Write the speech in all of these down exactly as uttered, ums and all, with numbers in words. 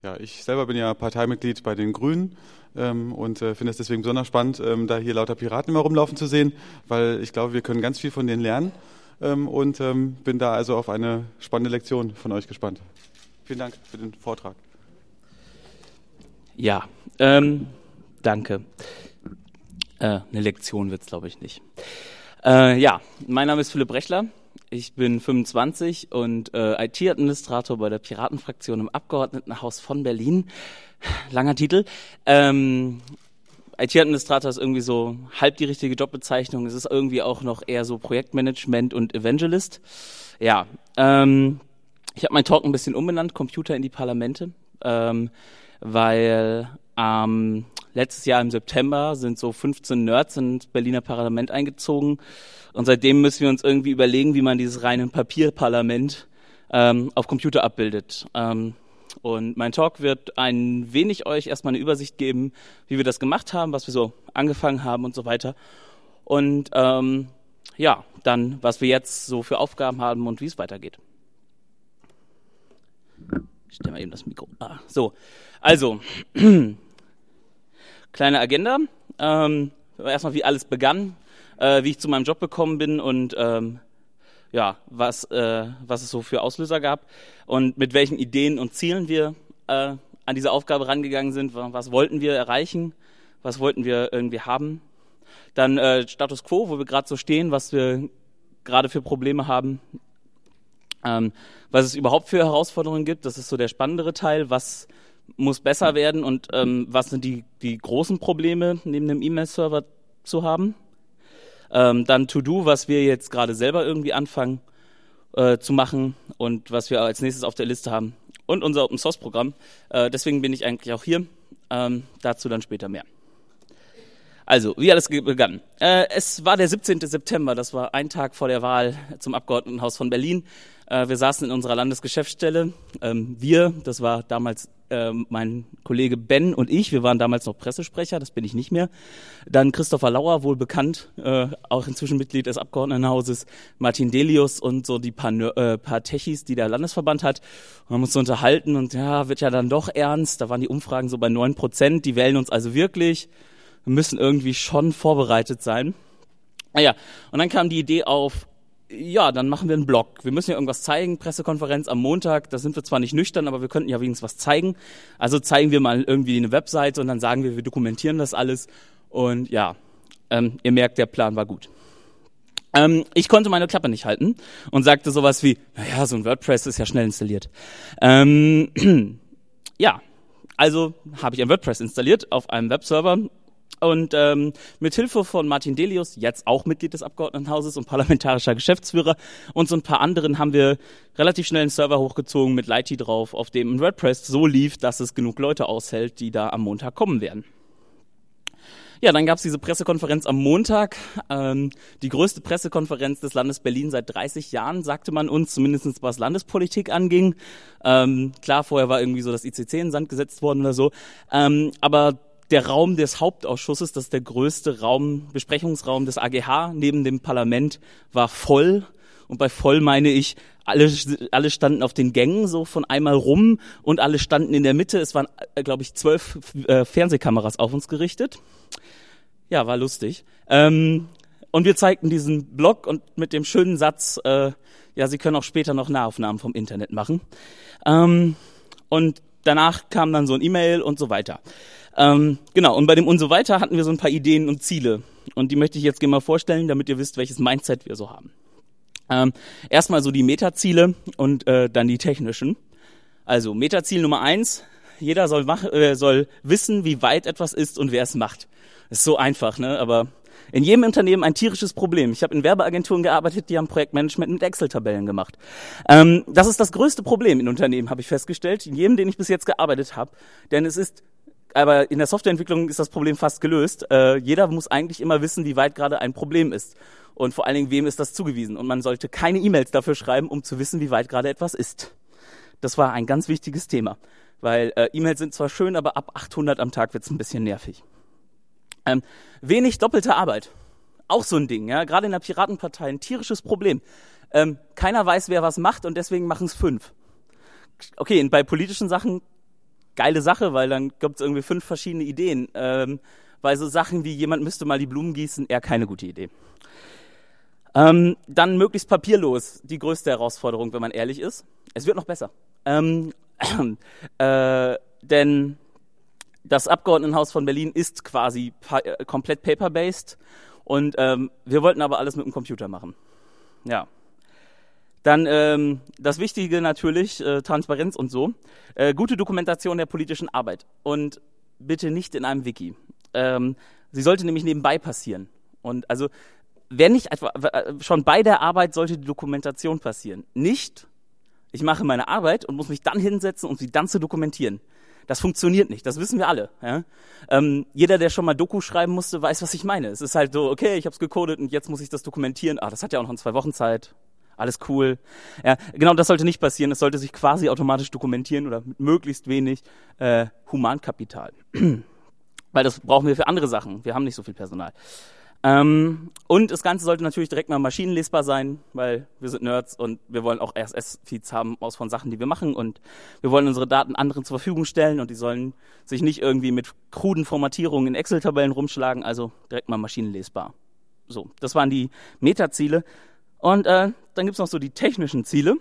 Ja, ich selber bin ja Parteimitglied bei den Grünen ähm, und äh, finde es deswegen besonders spannend, ähm, da hier lauter Piraten immer rumlaufen zu sehen, weil ich glaube, wir können ganz viel von denen lernen ähm, und ähm, bin da also auf eine spannende Lektion von euch gespannt. Vielen Dank für den Vortrag. Ja, ähm, danke. Äh, eine Lektion wird's, glaube ich, nicht. Äh, ja, mein Name ist Philipp Rechler. Ich bin fünfundzwanzig und äh, I T-Administrator bei der Piratenfraktion im Abgeordnetenhaus von Berlin. Langer Titel. Ähm, I T-Administrator ist irgendwie so halb die richtige Jobbezeichnung. Es ist irgendwie auch noch eher so Projektmanagement und Evangelist. Ja, ähm, ich habe meinen Talk ein bisschen umbenannt, Computer in die Parlamente, ähm, weil ähm, letztes Jahr im September sind so fünfzehn Nerds ins Berliner Parlament eingezogen. Und seitdem müssen wir uns irgendwie überlegen, wie man dieses reine Papierparlament ähm, auf Computer abbildet. Ähm, und mein Talk wird ein wenig euch erstmal eine Übersicht geben, wie wir das gemacht haben, was wir so angefangen haben und so weiter. Und ähm, ja, dann, was wir jetzt so für Aufgaben haben und wie es weitergeht. Ich stelle mal eben das Mikro. Ah, so, also, kleine Agenda. Ähm, erstmal, wie alles begann. Äh, wie ich zu meinem Job gekommen bin und ähm, ja, was, äh, was es so für Auslöser gab und mit welchen Ideen und Zielen wir äh, an diese Aufgabe rangegangen sind. Was wollten wir erreichen? Was wollten wir irgendwie haben? Dann äh, Status Quo, wo wir gerade so stehen, was wir gerade für Probleme haben. Ähm, was es überhaupt für Herausforderungen gibt, das ist so der spannendere Teil. Was muss besser werden und ähm, was sind die, die großen Probleme, neben dem E-Mail-Server zu haben? Ähm, dann To-Do, was wir jetzt gerade selber irgendwie anfangen äh, zu machen und was wir als nächstes auf der Liste haben. Und unser Open-Source-Programm. Äh, deswegen bin ich eigentlich auch hier. Ähm, dazu dann später mehr. Also, wie alles begann. Äh, es war der siebzehnten September, das war ein Tag vor der Wahl zum Abgeordnetenhaus von Berlin. Äh, wir saßen in unserer Landesgeschäftsstelle. Ähm, wir, das war damals äh, mein Kollege Ben und ich, wir waren damals noch Pressesprecher, das bin ich nicht mehr. Dann Christopher Lauer, wohl bekannt, äh, auch inzwischen Mitglied des Abgeordnetenhauses, Martin Delius und so die paar, äh, paar Techis, die der Landesverband hat. Wir haben uns so unterhalten und ja, wird ja dann doch ernst. Da waren die Umfragen so bei neun Prozent, die wählen uns also wirklich. Wir müssen irgendwie schon vorbereitet sein. Naja, und dann kam die Idee auf, ja, dann machen wir einen Blog. Wir müssen ja irgendwas zeigen, Pressekonferenz am Montag, da sind wir zwar nicht nüchtern, aber wir könnten ja wenigstens was zeigen. Also zeigen wir mal irgendwie eine Webseite und dann sagen wir, wir dokumentieren das alles. Und ja, ähm, ihr merkt, der Plan war gut. Ähm, ich konnte meine Klappe nicht halten und sagte sowas wie, naja, so ein WordPress ist ja schnell installiert. Ähm, ja, also habe ich ein WordPress installiert auf einem Webserver. Und ähm, mit Hilfe von Martin Delius, jetzt auch Mitglied des Abgeordnetenhauses und parlamentarischer Geschäftsführer und so ein paar anderen haben wir relativ schnell einen Server hochgezogen mit Lighty drauf, auf dem ein WordPress so lief, dass es genug Leute aushält, die da am Montag kommen werden. Ja, dann gab es diese Pressekonferenz am Montag, ähm, die größte Pressekonferenz des Landes Berlin seit dreißig Jahren, sagte man uns, zumindest was Landespolitik anging. Ähm, klar, vorher war irgendwie so das I C C in den Sand gesetzt worden oder so, ähm, aber der Raum des Hauptausschusses, das ist der größte Raum, Besprechungsraum des A G H neben dem Parlament, war voll. Und bei voll meine ich, alle, alle standen auf den Gängen so von einmal rum und alle standen in der Mitte. Es waren, glaube ich, zwölf äh, Fernsehkameras auf uns gerichtet. Ja, war lustig. Ähm, und wir zeigten diesen Blog und mit dem schönen Satz, äh, ja, Sie können auch später noch Nahaufnahmen vom Internet machen. Ähm, und danach kam dann so ein E-Mail und so weiter. Ähm, genau, und bei dem und so weiter hatten wir so ein paar Ideen und Ziele. Und die möchte ich jetzt gerne mal vorstellen, damit ihr wisst, welches Mindset wir so haben. Ähm, erstmal so die Metaziele und äh, dann die technischen. Also Metaziel Nummer eins, jeder soll, mach, äh, soll wissen, wie weit etwas ist und wer es macht. Das ist so einfach, ne? Aber in jedem Unternehmen ein tierisches Problem. Ich habe in Werbeagenturen gearbeitet, die haben Projektmanagement mit Excel-Tabellen gemacht. Ähm, das ist das größte Problem in Unternehmen, habe ich festgestellt, in jedem, den ich bis jetzt gearbeitet habe. Denn es ist Aber in der Softwareentwicklung ist das Problem fast gelöst. Äh, jeder muss eigentlich immer wissen, wie weit gerade ein Problem ist. Und vor allen Dingen, wem ist das zugewiesen. Und man sollte keine E-Mails dafür schreiben, um zu wissen, wie weit gerade etwas ist. Das war ein ganz wichtiges Thema. Weil äh, E-Mails sind zwar schön, aber ab achthundert am Tag wird es ein bisschen nervig. Ähm, wenig doppelte Arbeit. Auch so ein Ding. Ja, gerade in der Piratenpartei ein tierisches Problem. Ähm, keiner weiß, wer was macht und deswegen machen es fünf. Okay, und bei politischen Sachen geile Sache, weil dann gibt es irgendwie fünf verschiedene Ideen. Ähm, weil so Sachen wie jemand müsste mal die Blumen gießen, eher keine gute Idee. Ähm, dann möglichst papierlos, die größte Herausforderung, wenn man ehrlich ist. Es wird noch besser. Ähm, äh, denn das Abgeordnetenhaus von Berlin ist quasi pa- äh, komplett paper-based und ähm, wir wollten aber alles mit dem Computer machen. Ja. Dann ähm, das Wichtige natürlich, äh, Transparenz und so. Äh, gute Dokumentation der politischen Arbeit und bitte nicht in einem Wiki. Ähm, sie sollte nämlich nebenbei passieren. Und also Wenn nicht einfach, schon bei der Arbeit sollte die Dokumentation passieren. Nicht, ich mache meine Arbeit und muss mich dann hinsetzen, um sie dann zu dokumentieren. Das funktioniert nicht, das wissen wir alle. Ja? Ähm, jeder, der schon mal Doku schreiben musste, weiß, was ich meine. Es ist halt so, okay, ich habe es gecodet und jetzt muss ich das dokumentieren. Ah, das hat ja auch noch in zwei Wochen Zeit. Alles cool. Ja, genau, das sollte nicht passieren. Es sollte sich quasi automatisch dokumentieren oder mit möglichst wenig äh, Humankapital. Weil das brauchen wir für andere Sachen. Wir haben nicht so viel Personal. Ähm, und das Ganze sollte natürlich direkt mal maschinenlesbar sein, weil wir sind Nerds und wir wollen auch R S S-Feeds haben aus von Sachen, die wir machen und wir wollen unsere Daten anderen zur Verfügung stellen und die sollen sich nicht irgendwie mit kruden Formatierungen in Excel-Tabellen rumschlagen, also direkt mal maschinenlesbar. So, das waren die Metaziele. Und äh, dann gibt's noch so die technischen Ziele.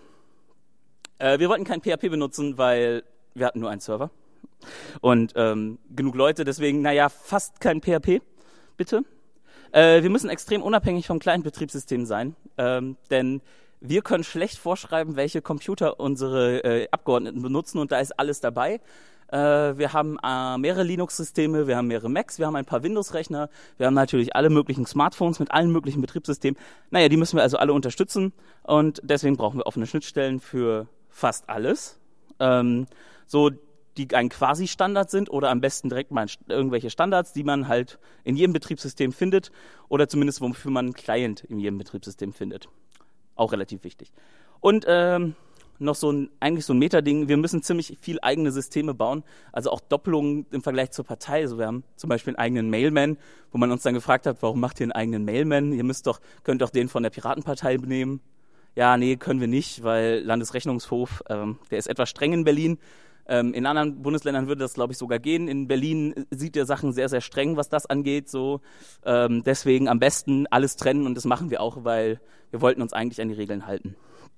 Äh, wir wollten kein P H P benutzen, weil wir hatten nur einen Server und ähm, genug Leute, deswegen, naja, fast kein P H P, bitte. Äh, wir müssen extrem unabhängig vom Client-Betriebssystem sein, ähm, denn wir können schlecht vorschreiben, welche Computer unsere äh, Abgeordneten benutzen und da ist alles dabei. Äh, wir haben äh, mehrere Linux-Systeme, wir haben mehrere Macs, wir haben ein paar Windows-Rechner, wir haben natürlich alle möglichen Smartphones mit allen möglichen Betriebssystemen. Naja, die müssen wir also alle unterstützen und deswegen brauchen wir offene Schnittstellen für fast alles. Ähm, so die ein Quasi-Standard sind oder am besten direkt mal irgendwelche Standards, die man halt in jedem Betriebssystem findet oder zumindest wofür man einen Client in jedem Betriebssystem findet. Auch relativ wichtig. Und ähm, noch so ein, eigentlich so ein Metading, wir müssen ziemlich viel eigene Systeme bauen, also auch Doppelungen im Vergleich zur Partei. Also wir haben zum Beispiel einen eigenen Mailman, wo man uns dann gefragt hat, warum macht ihr einen eigenen Mailman? Ihr müsst doch, könnt doch den von der Piratenpartei nehmen. Ja, nee, können wir nicht, weil Landesrechnungshof, ähm, der ist etwas streng in Berlin. Ähm, in anderen Bundesländern würde das, glaube ich, sogar gehen. In Berlin sieht der Sachen sehr, sehr streng, was das angeht. So, ähm, deswegen am besten alles trennen und das machen wir auch, weil wir wollten uns eigentlich an die Regeln halten.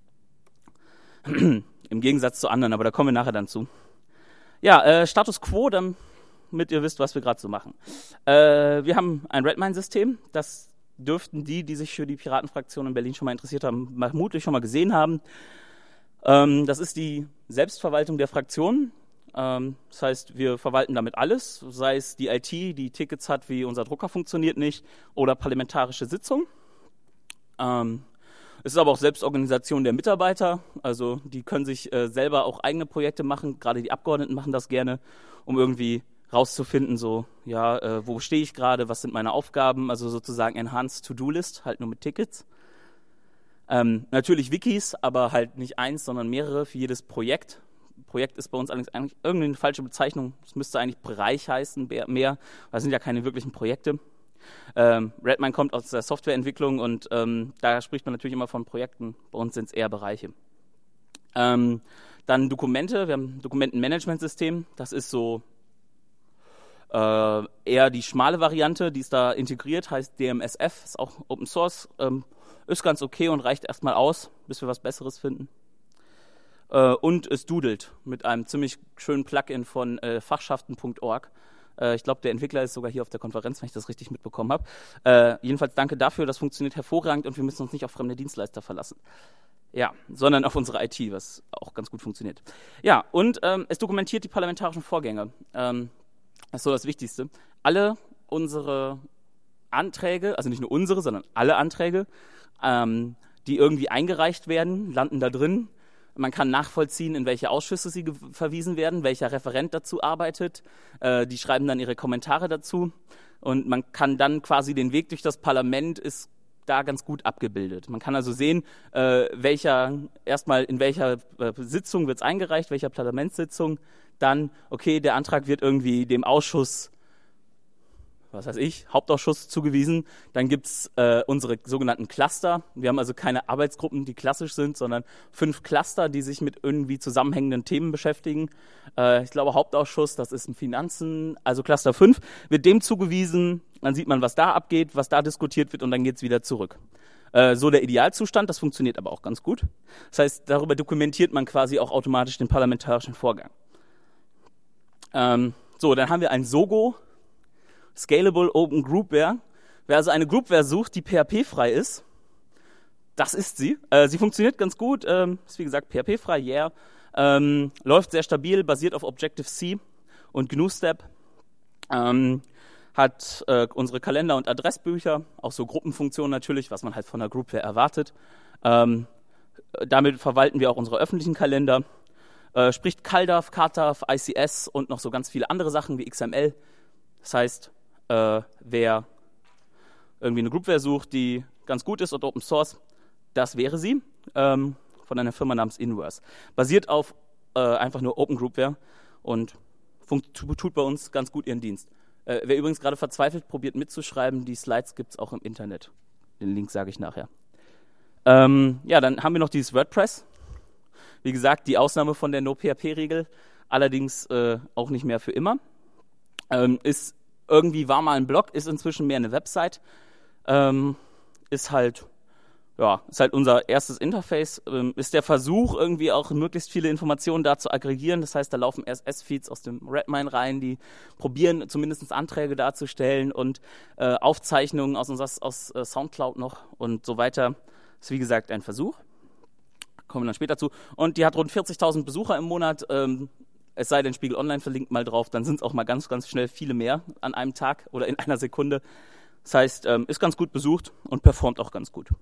Im Gegensatz zu anderen, aber da kommen wir nachher dann zu. Ja, äh, Status Quo, damit ihr wisst, was wir gerade so machen. Äh, wir haben ein Redmine-System, das dürften die, die sich für die Piratenfraktion in Berlin schon mal interessiert haben, vermutlich schon mal gesehen haben. Ähm, das ist die Selbstverwaltung der Fraktionen. Ähm, das heißt, wir verwalten damit alles, sei es die I T, die Tickets hat, wie unser Drucker funktioniert nicht, oder parlamentarische Sitzungen. Ähm, es ist aber auch Selbstorganisation der Mitarbeiter, also die können sich äh, selber auch eigene Projekte machen, gerade die Abgeordneten machen das gerne, um irgendwie rauszufinden, so, ja, äh, wo stehe ich gerade, was sind meine Aufgaben, also sozusagen Enhanced To-Do-List, halt nur mit Tickets. Ähm, natürlich Wikis, aber halt nicht eins, sondern mehrere für jedes Projekt. Projekt ist bei uns allerdings eigentlich irgendeine falsche Bezeichnung. Es müsste eigentlich Bereich heißen, mehr, weil es sind ja keine wirklichen Projekte. Ähm, Redmine kommt aus der Softwareentwicklung und ähm, da spricht man natürlich immer von Projekten. Bei uns sind es eher Bereiche. Ähm, dann Dokumente. Wir haben ein Dokumentenmanagementsystem. Das ist so äh, eher die schmale Variante, die ist da integriert, heißt D M S F, ist auch Open Source. Ähm, Ist ganz okay und reicht erstmal aus, bis wir was Besseres finden. Äh, und es doodelt mit einem ziemlich schönen Plugin von äh, fachschaften punkt org. Äh, ich glaube, der Entwickler ist sogar hier auf der Konferenz, wenn ich das richtig mitbekommen habe. Äh, jedenfalls danke dafür, das funktioniert hervorragend und wir müssen uns nicht auf fremde Dienstleister verlassen. Ja, sondern auf unsere I T, was auch ganz gut funktioniert. Ja, und ähm, es dokumentiert die parlamentarischen Vorgänge. Ähm, das ist so das Wichtigste. Alle unsere Anträge, also nicht nur unsere, sondern alle Anträge, ähm, die irgendwie eingereicht werden, landen da drin. Man kann nachvollziehen, in welche Ausschüsse sie ge- verwiesen werden, welcher Referent dazu arbeitet. Äh, die schreiben dann ihre Kommentare dazu. Und man kann dann quasi den Weg durch das Parlament ist da ganz gut abgebildet. Man kann also sehen, äh, welcher erstmal in welcher äh, Sitzung wird es eingereicht, welcher Parlamentssitzung. Dann, okay, der Antrag wird irgendwie dem Ausschuss was weiß ich, Hauptausschuss zugewiesen. Dann gibt's äh, unsere sogenannten Cluster. Wir haben also keine Arbeitsgruppen, die klassisch sind, sondern fünf Cluster, die sich mit irgendwie zusammenhängenden Themen beschäftigen. Äh, ich glaube, Hauptausschuss, das ist ein Finanzen, also Cluster fünf, wird dem zugewiesen. Dann sieht man, was da abgeht, was da diskutiert wird und dann geht's wieder zurück. Äh, so der Idealzustand, das funktioniert aber auch ganz gut. Das heißt, darüber dokumentiert man quasi auch automatisch den parlamentarischen Vorgang. Ähm, so, dann haben wir ein SOGO, Scalable Open Groupware. Wer also eine Groupware sucht, die P H P-frei ist, das ist sie. Äh, sie funktioniert ganz gut, ähm, ist wie gesagt P H P-frei, yeah. Ähm, läuft sehr stabil, basiert auf Objective-C und G N U-Step. Ähm, hat äh, unsere Kalender- und Adressbücher, auch so Gruppenfunktionen natürlich, was man halt von der Groupware erwartet. Ähm, damit verwalten wir auch unsere öffentlichen Kalender. Äh, spricht CalDAV, CATAV, I C S und noch so ganz viele andere Sachen wie X M L. Das heißt, Äh, wer irgendwie eine Groupware sucht, die ganz gut ist und Open Source, das wäre sie, ähm, von einer Firma namens Inverse. Basiert auf äh, einfach nur Open Groupware und funkt, tut bei uns ganz gut ihren Dienst. Äh, wer übrigens gerade verzweifelt probiert mitzuschreiben, die Slides gibt es auch im Internet. Den Link sage ich nachher. Ähm, ja, dann haben wir noch dieses WordPress. Wie gesagt, die Ausnahme von der No-P H P-Regel, allerdings äh, auch nicht mehr für immer. Ähm, ist Irgendwie war mal ein Blog, ist inzwischen mehr eine Website. Ähm, ist halt, ja, ist halt unser erstes Interface. Ähm, ist der Versuch, irgendwie auch möglichst viele Informationen da zu aggregieren. Das heißt, da laufen R S S-Feeds aus dem Redmine rein, die probieren zumindest Anträge darzustellen und äh, Aufzeichnungen aus, aus, aus äh, Soundcloud noch und so weiter. Ist wie gesagt ein Versuch. Kommen wir dann später zu. Und die hat rund vierzigtausend Besucher im Monat. Ähm, Es sei denn, Spiegel Online verlinkt mal drauf, dann sind es auch mal ganz, ganz schnell viele mehr an einem Tag oder in einer Sekunde. Das heißt, ähm, ist ganz gut besucht und performt auch ganz gut.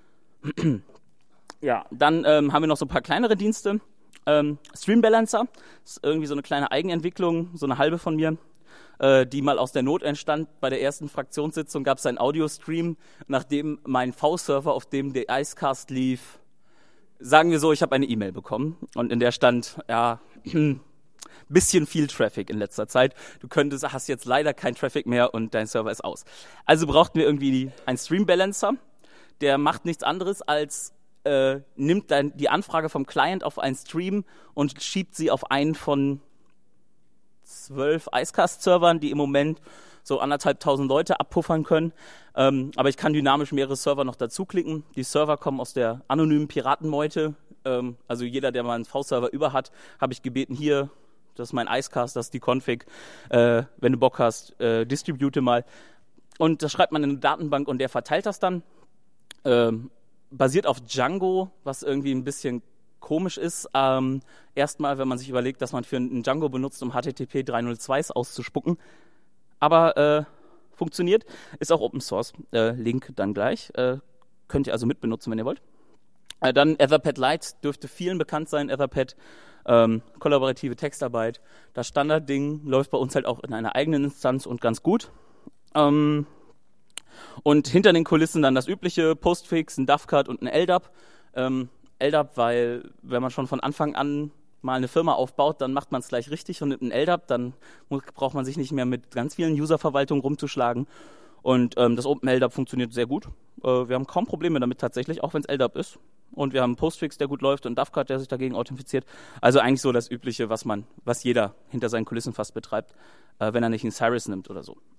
Ja, dann ähm, haben wir noch so ein paar kleinere Dienste. Ähm, Stream Balancer ist irgendwie so eine kleine Eigenentwicklung, so eine halbe von mir, äh, die mal aus der Not entstand. Bei der ersten Fraktionssitzung gab es einen Audio-Stream, nachdem mein V-Server, auf dem der Icecast lief, sagen wir so, ich habe eine E-Mail bekommen und in der stand, ja, bisschen viel Traffic in letzter Zeit. Du könntest, hast jetzt leider kein Traffic mehr und dein Server ist aus. Also brauchten wir irgendwie einen Stream Balancer, der macht nichts anderes als äh, nimmt dann die Anfrage vom Client auf einen Stream und schiebt sie auf einen von zwölf Icecast-Servern, die im Moment so anderthalbtausend Leute abpuffern können. Ähm, aber ich kann dynamisch mehrere Server noch dazu klicken. Die Server kommen aus der anonymen Piratenmeute. Ähm, also jeder, der mal einen V-Server über hat, habe ich gebeten, hier, das ist mein Icecast, das ist die Config. Äh, wenn du Bock hast, äh, distribute mal. Und das schreibt man in eine Datenbank und der verteilt das dann. Ähm, basiert auf Django, was irgendwie ein bisschen komisch ist. Ähm, erstmal, wenn man sich überlegt, dass man für einen Django benutzt, um H T T P drei null zwei auszuspucken. Aber äh, funktioniert. Ist auch Open Source. Äh, Link dann gleich. Äh, könnt ihr also mitbenutzen, wenn ihr wollt. Äh, dann Etherpad Lite dürfte vielen bekannt sein. Etherpad, ähm, kollaborative Textarbeit. Das Standardding läuft bei uns halt auch in einer eigenen Instanz und ganz gut. Ähm, und hinter den Kulissen dann das übliche, Postfix, ein Dovecart und ein L D A P. Ähm, L D A P, weil wenn man schon von Anfang an mal eine Firma aufbaut, dann macht man es gleich richtig und mit einem L D A P, dann muss, braucht man sich nicht mehr mit ganz vielen Userverwaltungen rumzuschlagen. Und ähm, das OpenLDAP funktioniert sehr gut. Äh, wir haben kaum Probleme damit tatsächlich, auch wenn es L D A P ist. Und wir haben einen Postfix, der gut läuft und Dovecart, der sich dagegen authentifiziert. Also eigentlich so das Übliche, was man, was jeder hinter seinen Kulissen fast betreibt, äh, wenn er nicht einen Cyrus nimmt oder so.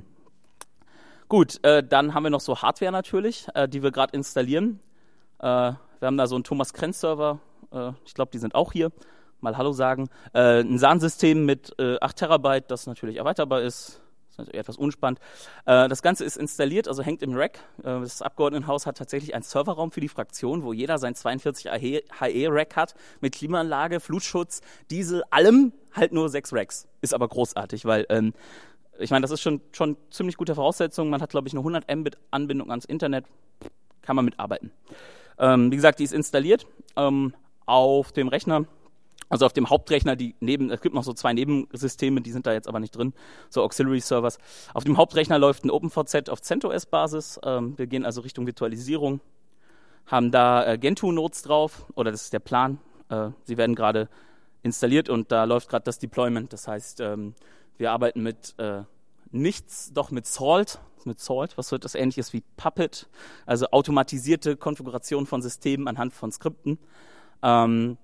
Gut, äh, dann haben wir noch so Hardware natürlich, äh, die wir gerade installieren. Äh, wir haben da so einen Thomas Krenz Server, äh, ich glaube, die sind auch hier. Mal Hallo sagen. Äh, ein S A N-System mit äh, acht Terabyte, das natürlich erweiterbar ist. Das ist natürlich etwas unspannend. Äh, das Ganze ist installiert, also hängt im Rack. Äh, das Abgeordnetenhaus hat tatsächlich einen Serverraum für die Fraktion, wo jeder sein zweiundvierzig H E-Rack hat, mit Klimaanlage, Flutschutz, Diesel, allem, halt nur sechs Racks. Ist aber großartig, weil ähm, ich meine, das ist schon, schon ziemlich gute Voraussetzung. Man hat, glaube ich, eine hundert Mbit Anbindung ans Internet. Kann man mitarbeiten. Ähm, wie gesagt, die ist installiert ähm, auf dem Rechner. Also auf dem Hauptrechner, die neben, es gibt noch so zwei Nebensysteme, die sind da jetzt aber nicht drin, so Auxiliary Servers. Auf dem Hauptrechner läuft ein OpenVZ auf CentOS-Basis. Ähm, wir gehen also Richtung Virtualisierung, haben da äh, Gentoo-Nodes drauf, oder das ist der Plan. Äh, sie werden gerade installiert und da läuft gerade das Deployment. Das heißt, ähm, wir arbeiten mit äh, nichts, doch mit Salt, mit Salt, was wird das Ähnliches wie Puppet, also automatisierte Konfiguration von Systemen anhand von Skripten. Ähm,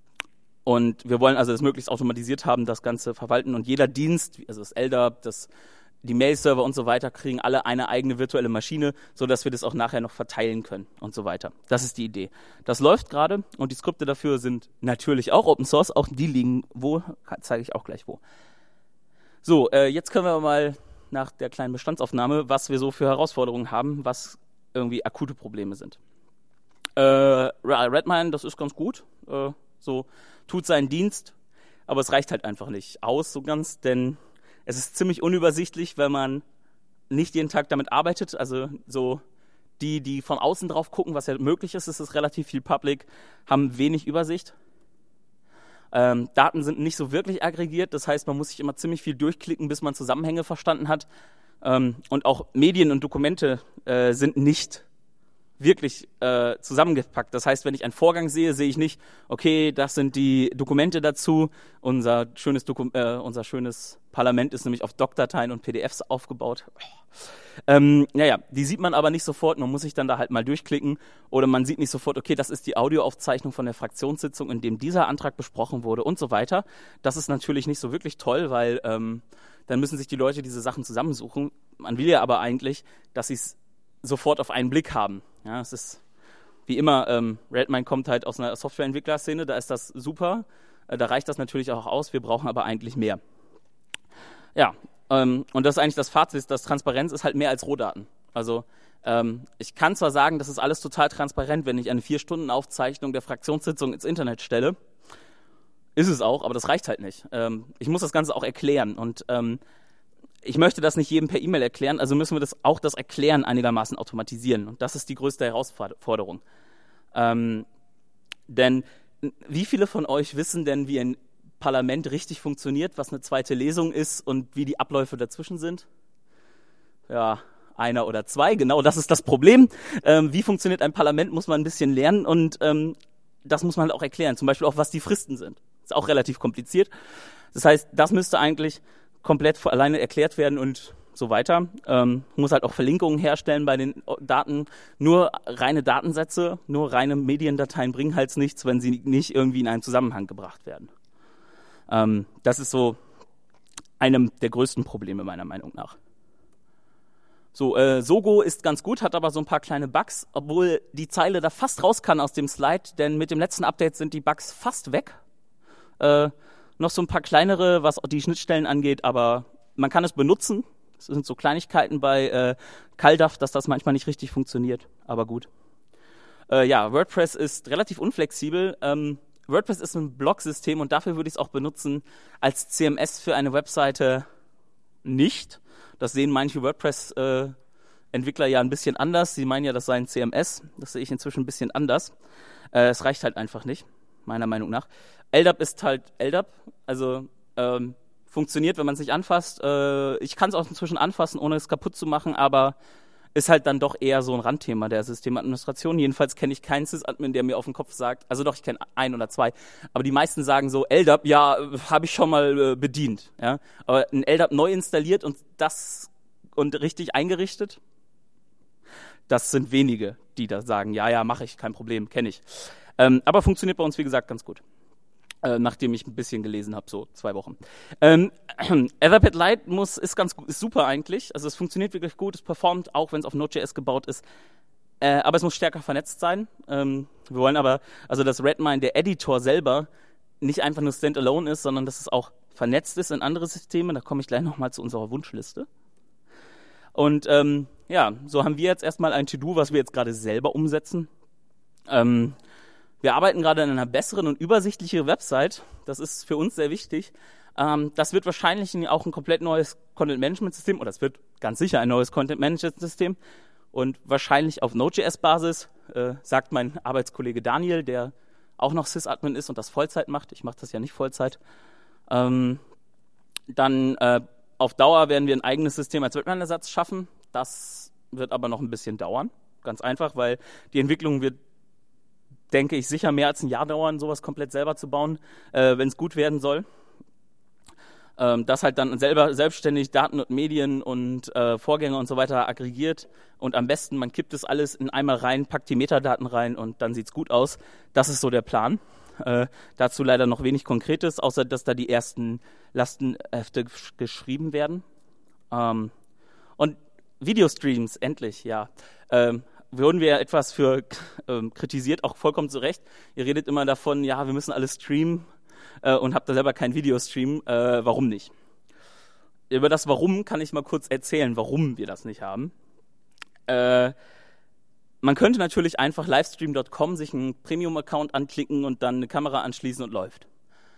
und wir wollen also das möglichst automatisiert haben, das Ganze verwalten. Und jeder Dienst, also das L D A P, das, die Mail-Server und so weiter, kriegen alle eine eigene virtuelle Maschine, sodass wir das auch nachher noch verteilen können und so weiter. Das ist die Idee. Das läuft gerade und die Skripte dafür sind natürlich auch Open Source, auch die liegen wo, zeige ich auch gleich wo. So, äh, jetzt können wir mal nach der kleinen Bestandsaufnahme, was wir so für Herausforderungen haben, was irgendwie akute Probleme sind. Äh, Redmine, das ist ganz gut, äh, so tut seinen Dienst, aber es reicht halt einfach nicht aus so ganz, denn es ist ziemlich unübersichtlich, wenn man nicht jeden Tag damit arbeitet. Also so die, die von außen drauf gucken, was ja möglich ist, es ist relativ viel Public, haben wenig Übersicht. Ähm, Daten sind nicht so wirklich aggregiert, das heißt, man muss sich immer ziemlich viel durchklicken, bis man Zusammenhänge verstanden hat. Ähm, und auch Medien und Dokumente äh, sind nicht wirklich äh, zusammengepackt. Das heißt, wenn ich einen Vorgang sehe, sehe ich nicht, okay, das sind die Dokumente dazu. Unser schönes, Doku- äh, unser schönes Parlament ist nämlich auf Doc-Dateien und P D Fs aufgebaut. Ähm, naja, die sieht man aber nicht sofort, man muss sich dann da halt mal durchklicken oder man sieht nicht sofort, okay, das ist die Audioaufzeichnung von der Fraktionssitzung, in dem dieser Antrag besprochen wurde und so weiter. Das ist natürlich nicht so wirklich toll, weil ähm, dann müssen sich die Leute diese Sachen zusammensuchen. Man will ja aber eigentlich, dass sie es sofort auf einen Blick haben. Ja, es ist wie immer, ähm, Redmine kommt halt aus einer Softwareentwicklerszene, da ist das super, äh, da reicht das natürlich auch aus, wir brauchen aber eigentlich mehr. Ja, ähm, und das ist eigentlich das Fazit, dass Transparenz ist halt mehr als Rohdaten. Also ähm, ich kann zwar sagen, das ist alles total transparent, wenn ich eine vier Stunden Aufzeichnung der Fraktionssitzung ins Internet stelle, ist es auch, aber das reicht halt nicht. Ähm, ich muss das Ganze auch erklären und ähm, ich möchte das nicht jedem per E-Mail erklären, also müssen wir das auch das Erklären einigermaßen automatisieren. Und das ist die größte Herausforderung. Ähm, denn wie viele von euch wissen denn, wie ein Parlament richtig funktioniert, was eine zweite Lesung ist und wie die Abläufe dazwischen sind? Ja, einer oder zwei, genau, das ist das Problem. Ähm, wie funktioniert ein Parlament, muss man ein bisschen lernen und ähm, das muss man halt auch erklären. Zum Beispiel auch, was die Fristen sind. Ist auch relativ kompliziert. Das heißt, das müsste eigentlich komplett alleine erklärt werden und so weiter. Ähm, muss halt auch Verlinkungen herstellen bei den Daten. Nur reine Datensätze, nur reine Mediendateien bringen halt nichts, wenn sie nicht irgendwie in einen Zusammenhang gebracht werden. Ähm, das ist so einem der größten Probleme meiner Meinung nach. So, äh, Sogo ist ganz gut, hat aber so ein paar kleine Bugs, obwohl die Zeile da fast raus kann aus dem Slide, denn mit dem letzten Update sind die Bugs fast weg. Äh, noch so ein paar kleinere, was die Schnittstellen angeht, aber man kann es benutzen. Es sind so Kleinigkeiten bei äh, CalDAV, dass das manchmal nicht richtig funktioniert, aber gut. Äh, ja, WordPress ist relativ unflexibel. Ähm, WordPress ist ein Blog-System und dafür würde ich es auch benutzen. Als C M S für eine Webseite nicht. Das sehen manche WordPress-Entwickler äh, ja ein bisschen anders. Sie meinen ja, das sei ein C M S. Das sehe ich inzwischen ein bisschen anders. Äh, es reicht halt einfach nicht, meiner Meinung nach. L D A P ist halt L D A P, also ähm, funktioniert, wenn man es nicht anfasst. Äh, ich kann es auch inzwischen anfassen, ohne es kaputt zu machen, aber ist halt dann doch eher so ein Randthema der Systemadministration. Jedenfalls kenne ich keinen Sysadmin, der mir auf den Kopf sagt, also doch, ich kenne ein oder zwei, aber die meisten sagen so, L D A P, ja, habe ich schon mal äh, bedient. Ja? Aber ein L D A P neu installiert und das und richtig eingerichtet, das sind wenige, die da sagen, ja, ja, mache ich, kein Problem, kenne ich. Ähm, aber funktioniert bei uns, wie gesagt, ganz gut. Äh, nachdem ich ein bisschen gelesen habe, so zwei Wochen. Ähm, Etherpad Lite muss, ist ganz ist super eigentlich. Also es funktioniert wirklich gut, es performt, auch wenn es auf Node.js gebaut ist. Äh, aber es muss stärker vernetzt sein. Ähm, wir wollen aber, also dass Redmine, der Editor selber, nicht einfach nur Standalone ist, sondern dass es auch vernetzt ist in andere Systeme. Da komme ich gleich nochmal zu unserer Wunschliste. Und ähm, ja, so haben wir jetzt erstmal ein To-Do, was wir jetzt gerade selber umsetzen. Ähm, Wir arbeiten gerade an einer besseren und übersichtlicheren Website. Das ist für uns sehr wichtig. Ähm, das wird wahrscheinlich auch ein komplett neues Content-Management-System, oder es wird ganz sicher ein neues Content-Management-System und wahrscheinlich auf Node.js-Basis, äh, sagt mein Arbeitskollege Daniel, der auch noch Sysadmin ist und das Vollzeit macht. Ich mache das ja nicht Vollzeit. Ähm, dann äh, auf Dauer werden wir ein eigenes System als Redmine-Ersatz schaffen. Das wird aber noch ein bisschen dauern. Ganz einfach, weil die Entwicklung wird, denke ich, sicher mehr als ein Jahr dauern, sowas komplett selber zu bauen, äh, wenn es gut werden soll. ähm, das halt dann selber selbstständig Daten und Medien und äh, Vorgänge und so weiter aggregiert und am besten, man kippt das alles in einmal rein, packt die Metadaten rein und dann sieht's gut aus. Das ist so der Plan. Äh, dazu leider noch wenig Konkretes, außer dass da die ersten Lastenhefte gesch- geschrieben werden. Ähm, und Videostreams, endlich, ja. Ähm, wurden wir etwas für ähm, kritisiert, auch vollkommen zu Recht. Ihr redet immer davon, ja, wir müssen alles streamen äh, und habt da selber keinen Videostream. Äh, warum nicht? Über das Warum kann ich mal kurz erzählen, warum wir das nicht haben. Äh, man könnte natürlich einfach livestream Punkt com sich einen Premium-Account anklicken und dann eine Kamera anschließen und läuft.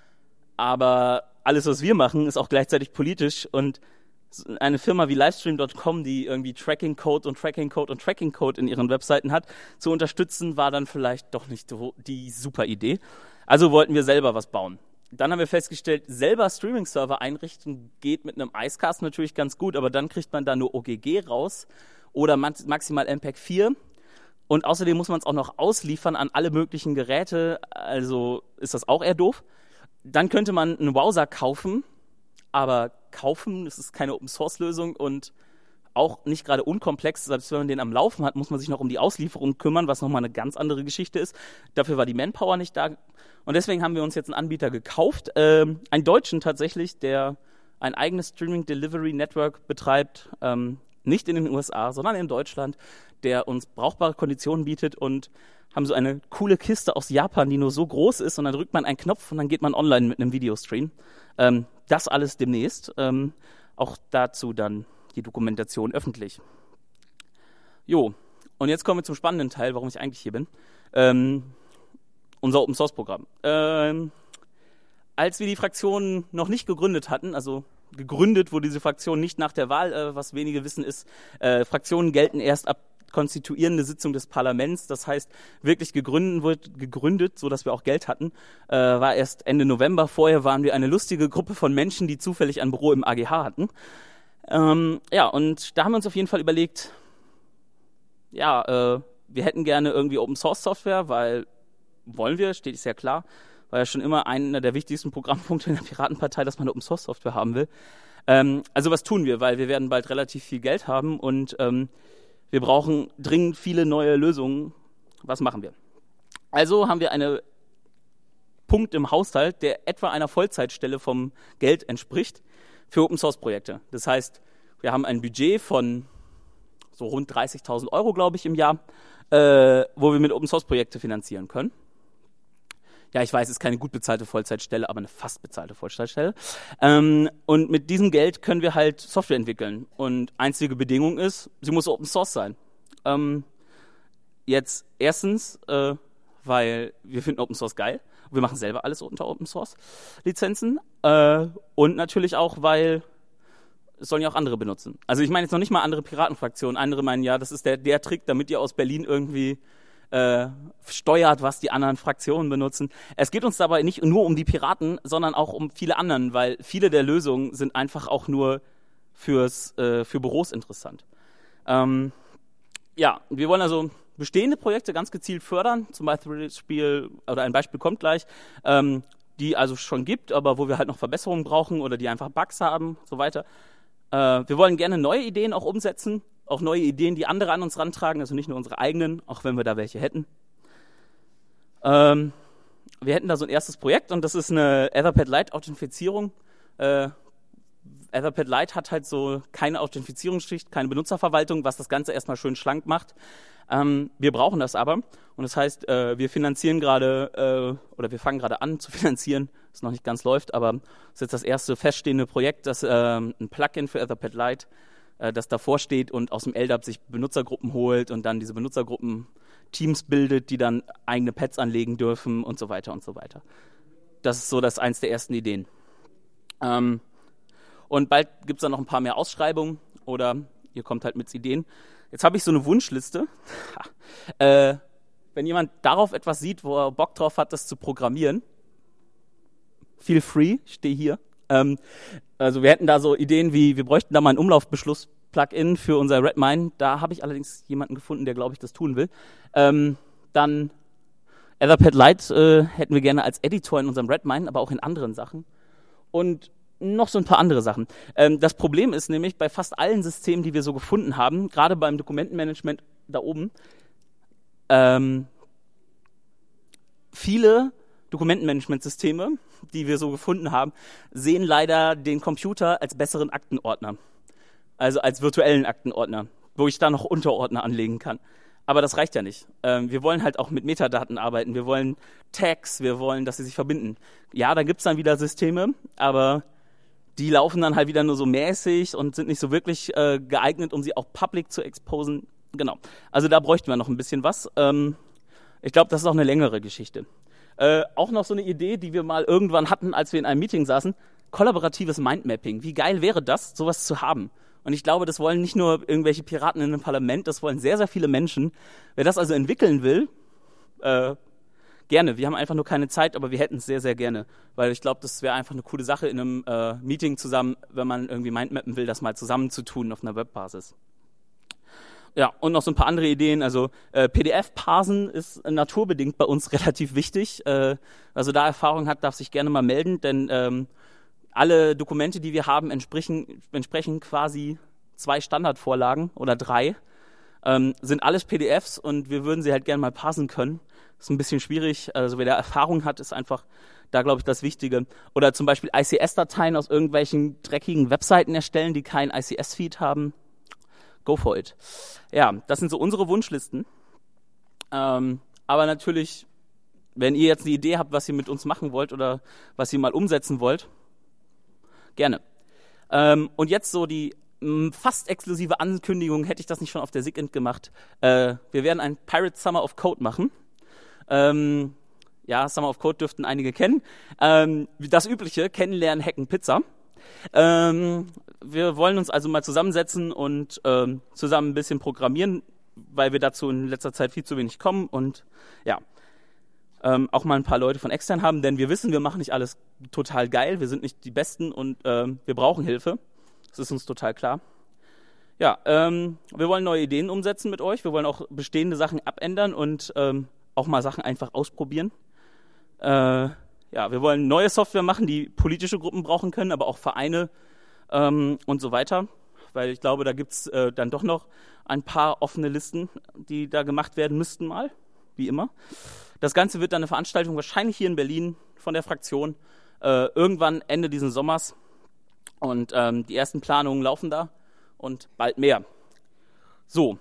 Aber alles, was wir machen, ist auch gleichzeitig politisch und eine Firma wie livestream Punkt com, die irgendwie Tracking-Code und Tracking-Code und Tracking-Code in ihren Webseiten hat, zu unterstützen, war dann vielleicht doch nicht die super Idee. Also wollten wir selber was bauen. Dann haben wir festgestellt, selber Streaming-Server einrichten geht mit einem Icecast natürlich ganz gut, aber dann kriegt man da nur O G G raus oder maximal M P E G vier. Und außerdem muss man es auch noch ausliefern an alle möglichen Geräte, also ist das auch eher doof. Dann könnte man einen Browser kaufen, aber kaufen, das ist keine Open-Source-Lösung und auch nicht gerade unkomplex. Selbst wenn man den am Laufen hat, muss man sich noch um die Auslieferung kümmern, was nochmal eine ganz andere Geschichte ist. Dafür war die Manpower nicht da. Und deswegen haben wir uns jetzt einen Anbieter gekauft, ähm, einen Deutschen tatsächlich, der ein eigenes Streaming-Delivery-Network betreibt, ähm, nicht in den U S A, sondern in Deutschland, der uns brauchbare Konditionen bietet und haben so eine coole Kiste aus Japan, die nur so groß ist und dann drückt man einen Knopf und dann geht man online mit einem Videostream. Ähm, das alles demnächst. Ähm, auch dazu dann die Dokumentation öffentlich. Jo, und jetzt kommen wir zum spannenden Teil, warum ich eigentlich hier bin. Ähm, unser Open-Source-Programm. Ähm, als wir die Fraktion noch nicht gegründet hatten, also gegründet wurde diese Fraktion nicht nach der Wahl, äh, was wenige wissen ist, äh, Fraktionen gelten erst ab konstituierende Sitzung des Parlaments, das heißt wirklich gegründet, wird, gegründet, so dass wir auch Geld hatten, äh, war erst Ende November. Vorher waren wir eine lustige Gruppe von Menschen, die zufällig ein Büro im A G H hatten. Ähm, ja, und da haben wir uns auf jeden Fall überlegt, ja, äh, wir hätten gerne irgendwie Open-Source-Software, weil wollen wir, steht es ja klar, war ja schon immer einer der wichtigsten Programmpunkte in der Piratenpartei, dass man Open-Source-Software haben will. Ähm, also was tun wir, weil wir werden bald relativ viel Geld haben und ähm, wir brauchen dringend viele neue Lösungen. Was machen wir? Also haben wir einen Punkt im Haushalt, der etwa einer Vollzeitstelle vom Geld entspricht für Open-Source-Projekte. Das heißt, wir haben ein Budget von so rund dreißigtausend Euro, glaube ich, im Jahr, äh, wo wir mit Open-Source-Projekte finanzieren können. Ja, ich weiß, es ist keine gut bezahlte Vollzeitstelle, aber eine fast bezahlte Vollzeitstelle. Ähm, und mit diesem Geld können wir halt Software entwickeln. Und einzige Bedingung ist, sie muss Open Source sein. Ähm, jetzt erstens, äh, weil wir finden Open Source geil. Wir machen selber alles unter Open Source Lizenzen. Äh, und natürlich auch, weil es sollen ja auch andere benutzen. Also ich meine jetzt noch nicht mal andere Piratenfraktionen. Andere meinen, ja, das ist der, der Trick, damit ihr aus Berlin irgendwie Äh, steuert, was die anderen Fraktionen benutzen. Es geht uns dabei nicht nur um die Piraten, sondern auch um viele anderen, weil viele der Lösungen sind einfach auch nur fürs, äh, für Büros interessant. Ähm, ja, wir wollen also bestehende Projekte ganz gezielt fördern, zum Beispiel, oder ein Beispiel kommt gleich, ähm, die also schon gibt, aber wo wir halt noch Verbesserungen brauchen oder die einfach Bugs haben und so weiter. Äh, wir wollen gerne neue Ideen auch umsetzen, auch neue Ideen, die andere an uns rantragen, also nicht nur unsere eigenen, auch wenn wir da welche hätten. Ähm, wir hätten da so ein erstes Projekt und das ist eine Etherpad Lite Authentifizierung. Äh, Etherpad Lite hat halt so keine Authentifizierungsschicht, keine Benutzerverwaltung, was das Ganze erstmal schön schlank macht. Ähm, wir brauchen das aber und das heißt, äh, wir finanzieren gerade äh, oder wir fangen gerade an zu finanzieren, das noch nicht ganz läuft, aber das ist jetzt das erste feststehende Projekt, das äh, ein Plugin für Etherpad Lite, das davor steht und aus dem L D A P sich Benutzergruppen holt und dann diese Benutzergruppen Teams bildet, die dann eigene Pads anlegen dürfen und so weiter und so weiter. Das ist so das eins der ersten Ideen. Ähm, und bald gibt es dann noch ein paar mehr Ausschreibungen oder ihr kommt halt mit Ideen. Jetzt habe ich so eine Wunschliste. äh, wenn jemand darauf etwas sieht, wo er Bock drauf hat, das zu programmieren, feel free, ich stehe hier. Ähm, also wir hätten da so Ideen wie, wir bräuchten da mal ein Umlaufbeschluss-Plugin für unser Redmine. Da habe ich allerdings jemanden gefunden, der, glaube ich, das tun will. Ähm, dann Etherpad Lite äh, hätten wir gerne als Editor in unserem Redmine, aber auch in anderen Sachen. Und noch so ein paar andere Sachen. Ähm, das Problem ist nämlich bei fast allen Systemen, die wir so gefunden haben, gerade beim Dokumentenmanagement da oben, ähm, viele Dokumentenmanagementsysteme, die wir so gefunden haben, sehen leider den Computer als besseren Aktenordner. Also als virtuellen Aktenordner, wo ich da noch Unterordner anlegen kann. Aber das reicht ja nicht. Ähm, wir wollen halt auch mit Metadaten arbeiten. Wir wollen Tags, wir wollen, dass sie sich verbinden. Ja, da gibt's dann wieder Systeme, aber die laufen dann halt wieder nur so mäßig und sind nicht so wirklich äh, geeignet, um sie auch public zu exposen. Genau. Also da bräuchten wir noch ein bisschen was. Ähm, ich glaube, das ist auch eine längere Geschichte. Äh, auch noch so eine Idee, die wir mal irgendwann hatten, als wir in einem Meeting saßen. Kollaboratives Mindmapping. Wie geil wäre das, sowas zu haben? Und ich glaube, das wollen nicht nur irgendwelche Piraten in einem Parlament, das wollen sehr, sehr viele Menschen. Wer das also entwickeln will, äh, gerne. Wir haben einfach nur keine Zeit, aber wir hätten es sehr, sehr gerne. Weil ich glaube, das wäre einfach eine coole Sache in einem äh, Meeting zusammen, wenn man irgendwie Mindmappen will, das mal zusammen zu tun auf einer Webbasis. Ja, und noch so ein paar andere Ideen. Also äh, P D F-Parsen ist naturbedingt bei uns relativ wichtig. Äh, also da Erfahrung hat, darf sich gerne mal melden, denn ähm, alle Dokumente, die wir haben, entsprechen, entsprechen quasi zwei Standardvorlagen oder drei, ähm, sind alles P D Fs und wir würden sie halt gerne mal parsen können. Das ist ein bisschen schwierig, also wer da Erfahrung hat, ist einfach da, glaube ich, das Wichtige. Oder zum Beispiel I C S-Dateien aus irgendwelchen dreckigen Webseiten erstellen, die keinen I C S-Feed haben. Go for it. Ja, das sind so unsere Wunschlisten. Ähm, aber natürlich, wenn ihr jetzt eine Idee habt, was ihr mit uns machen wollt oder was ihr mal umsetzen wollt, gerne. Ähm, und jetzt so die mh, fast exklusive Ankündigung, hätte ich das nicht schon auf der SIGINT gemacht. Äh, wir werden ein Pirate Summer of Code machen. Ähm, ja, Summer of Code dürften einige kennen. Ähm, das übliche, Kennenlernen, Hacken, Pizza. Ähm, wir wollen uns also mal zusammensetzen und ähm, zusammen ein bisschen programmieren, weil wir dazu in letzter Zeit viel zu wenig kommen und ja, Ähm, auch mal ein paar Leute von extern haben, denn wir wissen, wir machen nicht alles total geil, wir sind nicht die Besten und ähm, wir brauchen Hilfe. Das ist uns total klar. Ja, ähm, wir wollen neue Ideen umsetzen mit euch, wir wollen auch bestehende Sachen abändern und ähm, auch mal Sachen einfach ausprobieren. Äh, ja, wir wollen neue Software machen, die politische Gruppen brauchen können, aber auch Vereine ähm, und so weiter, weil ich glaube, da gibt's äh, dann doch noch ein paar offene Listen, die da gemacht werden müssten mal, wie immer. Das Ganze wird dann eine Veranstaltung wahrscheinlich hier in Berlin von der Fraktion äh, irgendwann Ende dieses Sommers und ähm, die ersten Planungen laufen da und bald mehr. So,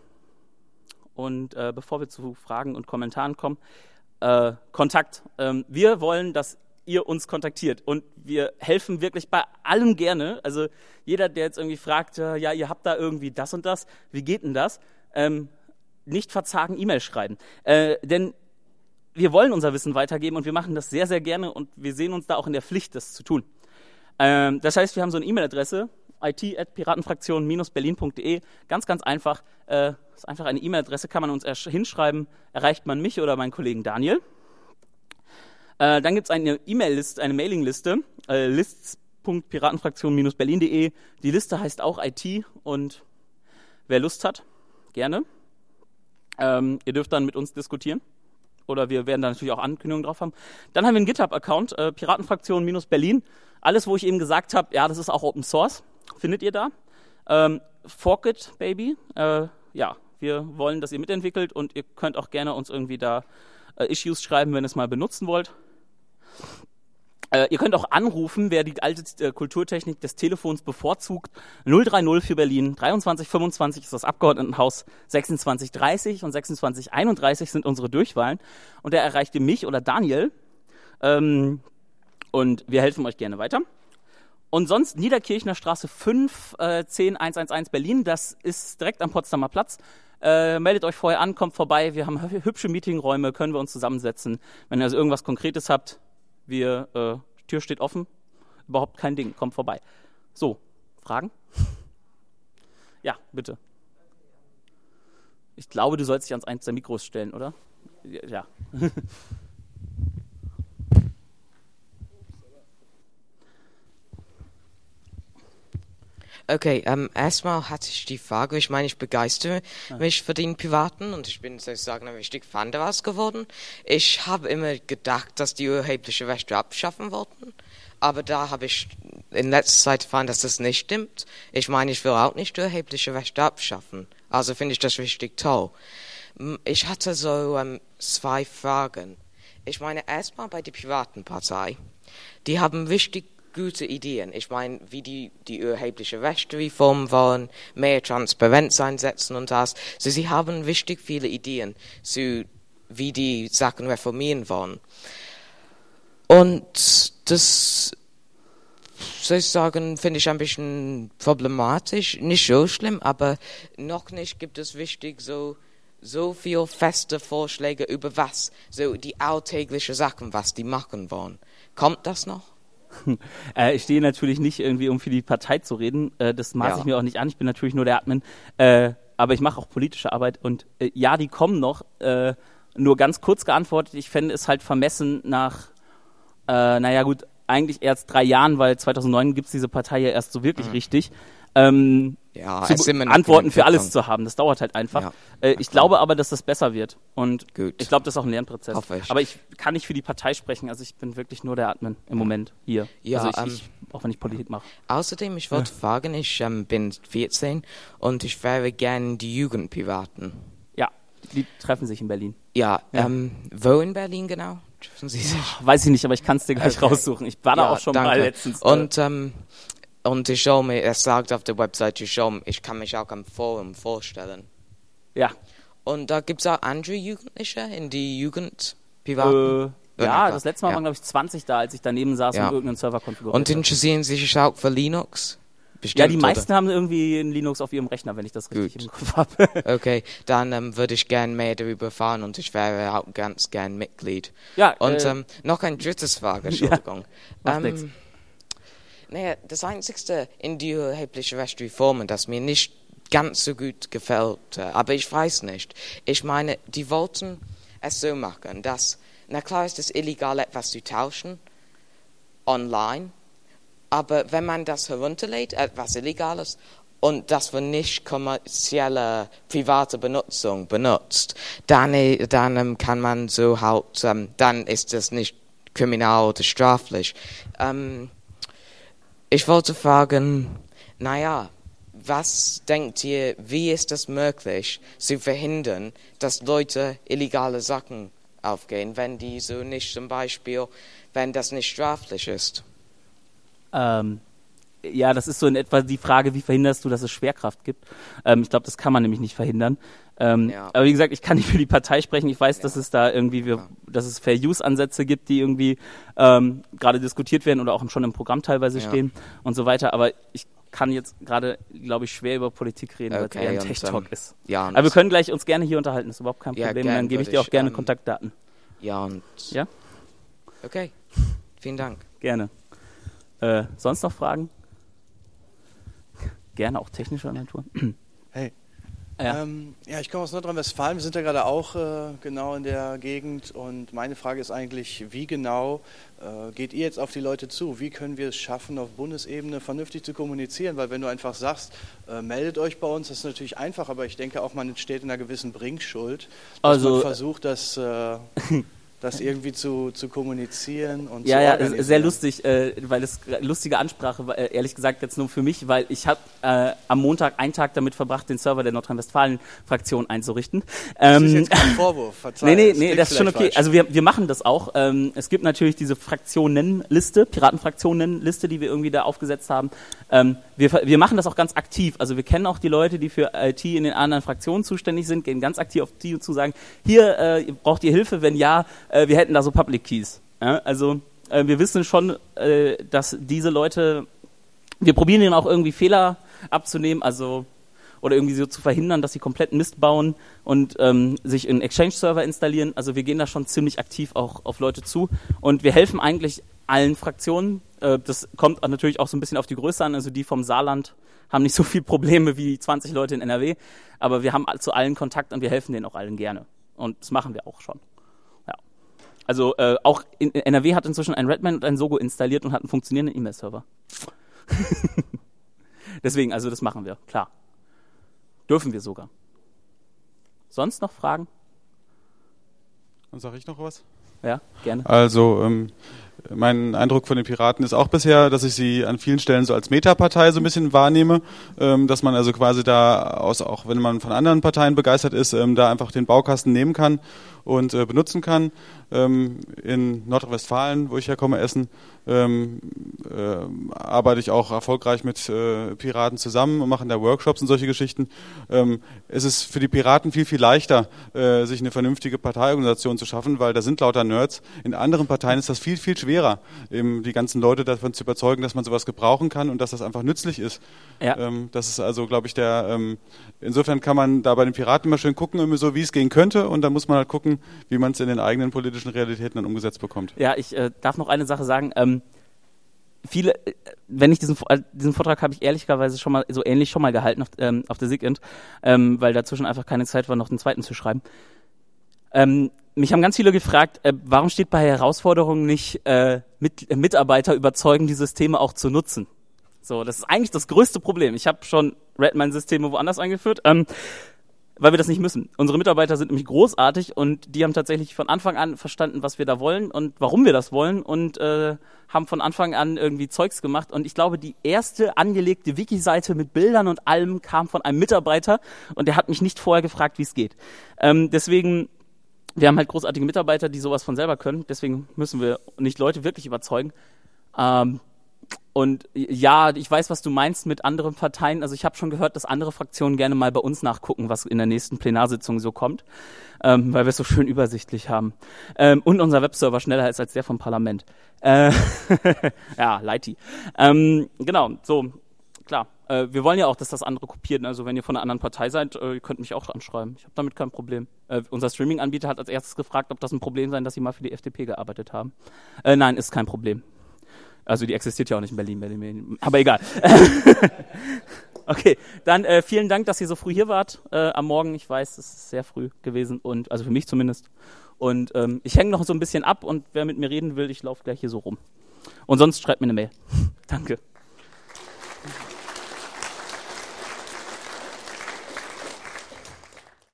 und äh, bevor wir zu Fragen und Kommentaren kommen, äh, Kontakt. Ähm, wir wollen, dass ihr uns kontaktiert und wir helfen wirklich bei allem gerne. Also jeder, der jetzt irgendwie fragt, äh, ja, ihr habt da irgendwie das und das, wie geht denn das? Ähm, nicht verzagen, E-Mail schreiben. Äh, denn wir wollen unser Wissen weitergeben und wir machen das sehr, sehr gerne und wir sehen uns da auch in der Pflicht, das zu tun. Ähm, das heißt, wir haben so eine E-Mail-Adresse, i t at piratenfraktion dash berlin punkt de, ganz, ganz einfach. Äh, das ist einfach eine E-Mail-Adresse, kann man uns hinschreiben, erreicht man mich oder meinen Kollegen Daniel. Äh, dann gibt es eine E-Mail-Liste, eine Mailing-Liste, äh, lists punkt piratenfraktion dash berlin punkt de. Die Liste heißt auch I T und wer Lust hat, gerne. Ähm, ihr dürft dann mit uns diskutieren. Oder wir werden da natürlich auch Ankündigungen drauf haben. Dann haben wir einen GitHub-Account, äh, Piratenfraktion Berlin. Alles, wo ich eben gesagt habe, ja, das ist auch Open Source, findet ihr da. Ähm, Fork it, baby. Äh, ja, wir wollen, dass ihr mitentwickelt und ihr könnt auch gerne uns irgendwie da äh, Issues schreiben, wenn ihr es mal benutzen wollt. Äh, ihr könnt auch anrufen, wer die alte äh, Kulturtechnik des Telefons bevorzugt. null drei null für Berlin, dreiundzwanzig fünfundzwanzig ist das Abgeordnetenhaus, sechsundzwanzig dreißig und sechsundzwanzig einunddreißig sind unsere Durchwahlen. Und da erreicht ihr mich oder Daniel. Ähm, und wir helfen euch gerne weiter. Und sonst Niederkirchner Straße fünf, äh, zehn hundertelf Berlin, das ist direkt am Potsdamer Platz. Äh, meldet euch vorher an, kommt vorbei, wir haben hübsche Meetingräume, können wir uns zusammensetzen. Wenn ihr also irgendwas Konkretes habt, wir, äh, die Tür steht offen, überhaupt kein Ding, kommt vorbei. So, Fragen? Ja, bitte. Ich glaube, du sollst dich ans eins der Mikros stellen, oder? Ja. Okay, ähm, erstmal hatte ich die Frage, ich meine, ich begeistere mich für den Piraten und ich bin sozusagen ein richtig Fan daraus geworden. Ich habe immer gedacht, dass die urheberliche Rechte abschaffen wollten, aber da habe ich in letzter Zeit erfahren, dass das nicht stimmt. Ich meine, ich will auch nicht erhebliche Rechte abschaffen. Also finde ich das richtig toll. Ich hatte so ähm, zwei Fragen. Ich meine, erstmal bei der Piratenpartei. Die haben richtig gute Ideen. Ich meine, wie die die erhebliche Rechtsreform wollen, mehr Transparenz einsetzen und das. So, sie haben richtig viele Ideen, so wie die Sachen reformieren wollen. Und das, soll ich sagen, finde ich ein bisschen problematisch. Nicht so schlimm, aber noch nicht gibt es richtig so so viel feste Vorschläge über was, so die alltäglichen Sachen, was die machen wollen. Kommt das noch? Äh, ich stehe natürlich nicht irgendwie, um für die Partei zu reden. Äh, das maße Ja. ich mir auch nicht an. Ich bin natürlich nur der Admin. Äh, aber ich mache auch politische Arbeit. Und äh, ja, die kommen noch. Äh, nur ganz kurz geantwortet. Ich fände es halt vermessen nach, äh, naja gut, eigentlich erst drei Jahren, weil zweitausendneun gibt es diese Partei ja erst so wirklich mhm. richtig. Ähm, ja, zu es sind immer Antworten für alles zu haben. Das dauert halt einfach. Ja. Äh, ich glaube aber, dass das besser wird. Und Gut. ich glaube, das ist auch ein Lernprozess. Hoffe ich. Aber ich kann nicht für die Partei sprechen. Also ich bin wirklich nur der Admin im Moment hier. Ja, also ich, ähm, ich, auch wenn ich Politik mache. Außerdem, ich wollte ja. fragen, ich ähm, bin vierzehn und ich wäre gern die Jugendpiraten. Ja, die treffen sich in Berlin. Ja, Ja. Ähm, wo in Berlin genau? Treffen Sie sich? Weiß ich nicht, aber ich kann es dir gleich Okay. raussuchen. Ich war da Ja, auch schon danke. mal letztens. äh, Und, ähm, und ich schaue mir, es sagt auf der Webseite, ich, schaue, ich kann mich auch am Forum vorstellen. Ja. Und da gibt es auch andere Jugendliche in die Jugendpiraten? Äh, ja, klar. das letzte Mal Ja. waren, glaube ich, zwanzig da, als ich daneben saß Ja. und irgendeinen Server konfiguriert Und habe. interessieren Sie sich auch für Linux? Bestimmt, Ja, die oder? meisten haben irgendwie einen Linux auf ihrem Rechner, wenn ich das richtig Gut. im Kopf habe. Okay, dann ähm, würde ich gern mehr darüber erfahren und ich wäre auch ganz gern Mitglied. Ja, Und äh, ähm, noch ein drittes Frage, Entschuldigung. macht nix. ähm, naja, das Einzigste in die erheblichen Rechtsreformen, das mir nicht ganz so gut gefällt, äh, aber ich weiß nicht. Ich meine, die wollten es so machen, dass, na klar ist es illegal, etwas zu tauschen, online, aber wenn man das herunterlädt, etwas Illegales, und das für nicht kommerzielle, private Benutzung benutzt, dann, äh, dann ähm, kann man so halt, ähm, dann ist das nicht kriminal oder straflich. Ähm, ich wollte fragen, naja, was denkt ihr, wie ist es möglich, zu verhindern, dass Leute illegale Sachen aufgehen, wenn die so nicht zum Beispiel, wenn das nicht straflich ist? Ähm, ja, das ist so in etwa die Frage, wie verhinderst du, dass es Schwerkraft gibt? Ähm, ich glaube, das kann man nämlich nicht verhindern. Ähm, Ja. Aber wie gesagt, ich kann nicht für die Partei sprechen. Ich weiß, Ja. dass es da irgendwie, wir, Ja. dass es Fair-Use-Ansätze gibt, die irgendwie ähm, gerade diskutiert werden oder auch schon im Programm teilweise Ja. stehen und so weiter. Aber ich kann jetzt gerade, glaube ich, schwer über Politik reden, weil es Okay, eher ein und, Tech-Talk ähm, ist. Ja, und, Aber wir können gleich uns gerne hier unterhalten, ist überhaupt kein Ja, Problem. gern Dann gebe ich würde dir auch ich, gerne ähm, Kontaktdaten. ja, und Ja, okay, vielen Dank. gerne. Äh, sonst noch Fragen? Gerne auch technischer Natur. Hey. Ja. Ähm, ja, ich komme aus Nordrhein-Westfalen. Wir sind ja gerade auch äh, genau in der Gegend. Und meine Frage ist eigentlich, wie genau äh, geht ihr jetzt auf die Leute zu? Wie können wir es schaffen, auf Bundesebene vernünftig zu kommunizieren? Weil wenn du einfach sagst, äh, meldet euch bei uns, das ist natürlich einfach. Aber ich denke auch, man steht in einer gewissen Bringschuld, dass Also, man versucht, das, äh, das irgendwie zu, zu kommunizieren und Ja, zu ja, organisieren. sehr lustig, äh, weil es lustige Ansprache war, äh, ehrlich gesagt jetzt nur für mich, weil ich habe äh, am Montag einen Tag damit verbracht, den Server der Nordrhein-Westfalen-Fraktion einzurichten. Das ist Ähm, jetzt kein Vorwurf, verzeih. Nee, nee, das nee, klingt das ist schon vielleicht okay. falsch. Also wir, wir machen das auch. Ähm, es gibt natürlich diese Fraktionenliste, Piratenfraktionenliste, die wir irgendwie da aufgesetzt haben. Ähm, wir, wir machen das auch ganz aktiv. Also wir kennen auch die Leute, die für I T in den anderen Fraktionen zuständig sind, gehen ganz aktiv auf die zu sagen, hier, äh, braucht ihr Hilfe? Wenn ja, äh, wir hätten da so Public Keys. Ja, also äh, wir wissen schon, äh, dass diese Leute, wir probieren ihnen auch irgendwie Fehler abzunehmen, also oder irgendwie so zu verhindern, dass sie komplett Mist bauen und ähm, sich in Exchange-Server installieren. Also wir gehen da schon ziemlich aktiv auch auf Leute zu und wir helfen eigentlich allen Fraktionen. Äh, das kommt natürlich auch so ein bisschen auf die Größe an. Also die vom Saarland haben nicht so viele Probleme wie zwanzig Leute in N R W, aber wir haben zu allen Kontakt und wir helfen denen auch allen gerne. Und das machen wir auch schon. Ja. Also äh, auch in, N R W hat inzwischen ein Redman und ein Sogo installiert und hat einen funktionierenden E-Mail-Server. Deswegen, also das machen wir, klar. Dürfen wir sogar. Sonst noch Fragen? Dann sage ich noch was. Ja, gerne. Also, ähm, mein Eindruck von den Piraten ist auch bisher, dass ich sie an vielen Stellen so als Metapartei so ein bisschen wahrnehme, ähm, dass man also quasi da, aus, auch wenn man von anderen Parteien begeistert ist, ähm, da einfach den Baukasten nehmen kann und äh, benutzen kann. Ähm, in Nordrhein-Westfalen, wo ich herkomme, Essen, ähm, äh, arbeite ich auch erfolgreich mit äh, Piraten zusammen und machen da Workshops und solche Geschichten. Ähm, es ist für die Piraten viel, viel leichter, äh, sich eine vernünftige Parteiorganisation zu schaffen, weil da sind lauter Nerds. In anderen Parteien ist das viel, viel schwerer, eben die ganzen Leute davon zu überzeugen, dass man sowas gebrauchen kann und dass das einfach nützlich ist. Ja. Ähm, das ist also, glaube ich, der, ähm, insofern kann man da bei den Piraten immer schön gucken, immer so, wie es gehen könnte, und dann muss man halt gucken, wie man es in den eigenen politischen Realitäten dann umgesetzt bekommt. Ja, ich äh, darf noch eine Sache sagen. Ähm, viele, äh, wenn ich diesen, äh, diesen Vortrag habe ich ehrlicherweise schon mal so ähnlich schon mal gehalten auf, ähm, auf der SIGINT, ähm, weil dazwischen einfach keine Zeit war, noch den zweiten zu schreiben. Ähm, mich haben ganz viele gefragt, äh, warum steht bei Herausforderungen nicht äh, mit, äh, Mitarbeiter überzeugen, die Systeme auch zu nutzen? So, das ist eigentlich das größte Problem. Ich habe schon Redmine-Systeme woanders eingeführt, ähm, weil wir das nicht müssen. Unsere Mitarbeiter sind nämlich großartig und die haben tatsächlich von Anfang an verstanden, was wir da wollen und warum wir das wollen, und äh, haben von Anfang an irgendwie Zeugs gemacht. Und ich glaube, die erste angelegte Wiki-Seite mit Bildern und allem kam von einem Mitarbeiter, und der hat mich nicht vorher gefragt, wie es geht. Ähm, deswegen, wir haben halt großartige Mitarbeiter, die sowas von selber können. Deswegen müssen wir nicht Leute wirklich überzeugen. Ähm, Und ja, ich weiß, was du meinst mit anderen Parteien. Also ich habe schon gehört, dass andere Fraktionen gerne mal bei uns nachgucken, was in der nächsten Plenarsitzung so kommt, ähm, weil wir es so schön übersichtlich haben. Ähm, und unser Webserver schneller ist als der vom Parlament. Äh, ja, Lighty. Ähm, genau, so, klar. Äh, wir wollen ja auch, dass das andere kopieren. Also wenn ihr von einer anderen Partei seid, äh, ihr könnt mich auch anschreiben. Ich habe damit kein Problem. Äh, unser Streaming-Anbieter hat als erstes gefragt, ob das ein Problem sei, dass sie mal für die F D P gearbeitet haben. Äh, nein, ist kein Problem. Also die existiert ja auch nicht in Berlin, Berlin, aber egal. Okay, dann äh, vielen Dank, dass ihr so früh hier wart äh, am Morgen. Ich weiß, es ist sehr früh gewesen, und also für mich zumindest. Und ähm, ich hänge noch so ein bisschen ab, und wer mit mir reden will, ich laufe gleich hier so rum. Und sonst schreibt mir eine Mail. Danke.